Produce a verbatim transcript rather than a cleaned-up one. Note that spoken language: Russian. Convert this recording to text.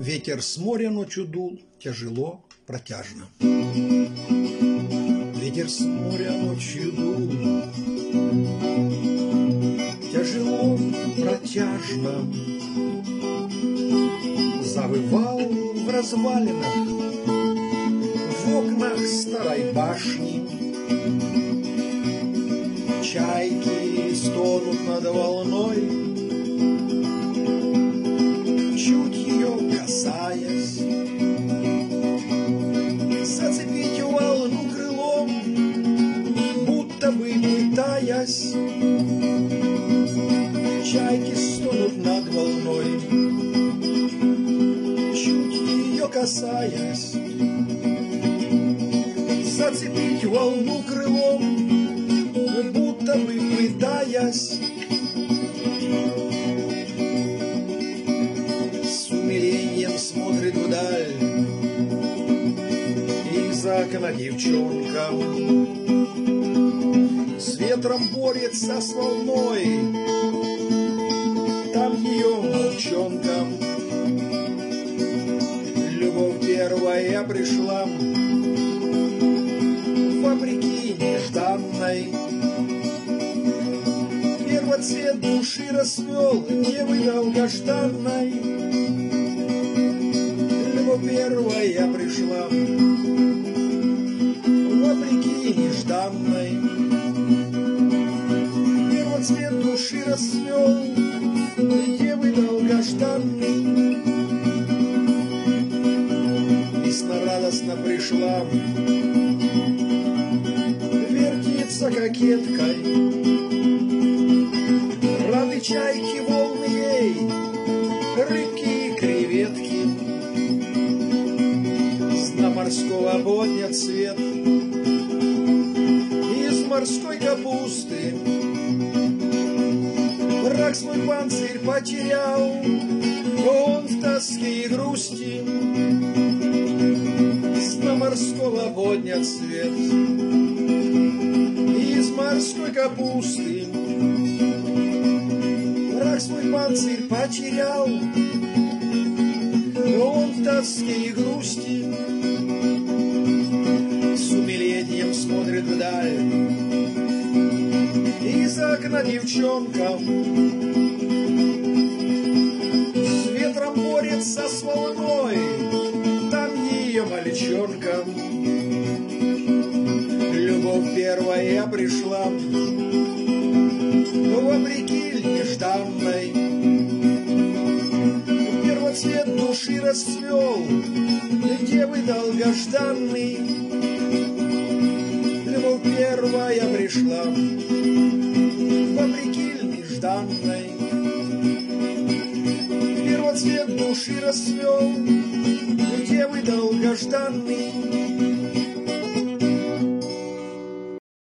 Ветер с моря ночью дул, тяжело, протяжно. Ветер с моря ночью дул, тяжело, протяжно. Завывал в развалинах, в окнах старой башни. Чайки стонут над волной, чуть ее касаясь. Зацепить волну крылом, будто бы пытаясь. Чайки стонут над волной, чуть ее касаясь. Зацепить волну крылом, будто бы пытаясь. С умилением смотрит вдаль из окна девчонка. С ветром борется с волной, там ее молчонка. Любовь первая пришла вопреки нежданной. Первоцвет души расцвел девы долгожданной. Любовь первая пришла вопреки нежданной. Первоцвет души расцвел девы долгожданной. Весна радостно пришла, вертится кокеткой. Рады чайки, волны ей, рыбки и креветки. С дна морского поднят свет из морской капусты. Враг свой панцирь потерял, он в тоске и грусти. С дна морского поднят свет из морской капусты. Враг свой панцирь потерял, он в тоске и грусти. С умилением смотрит вдаль из окна девчонка. С ветром борется с волной, там ее мальчонка. Любовь первая пришла вопреки нежданной. Первоцвет души расцвел девы долгожданный. Любовь первая пришла вопреки нежданной. Первоцвет души расцвел девы долгожданный.